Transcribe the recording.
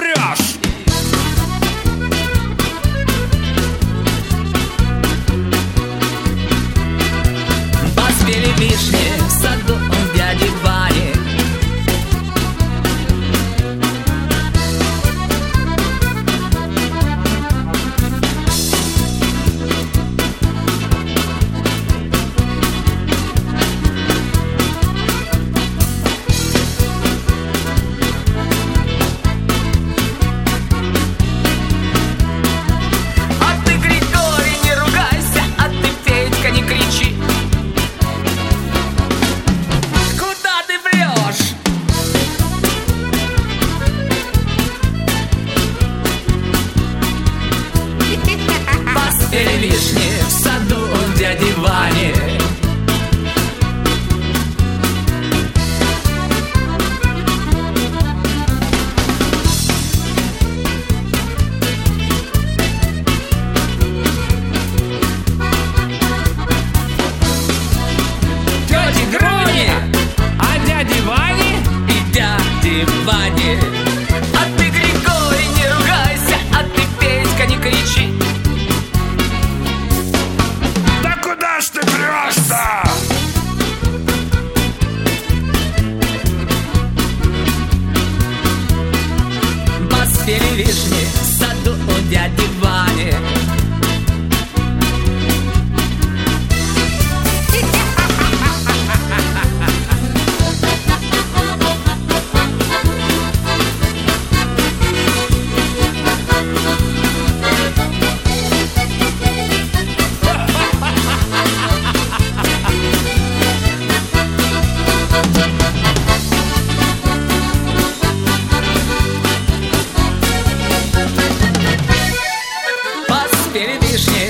врешь? Поспели вишни в саду у дяди Вани. А ты, Григорий, не ругайся, а ты, Петька, не кричи. Куда ты врешь? Поспели вишни в саду у дяди Вани. Тети Грони, а дяди Вани? И дяди Вани. А ты, Григорий, не ругайся, а ты, Петька, не кричи. Да куда ж ты врешь-то? Поспели вишни в саду у дяди Вани. Поспели вишни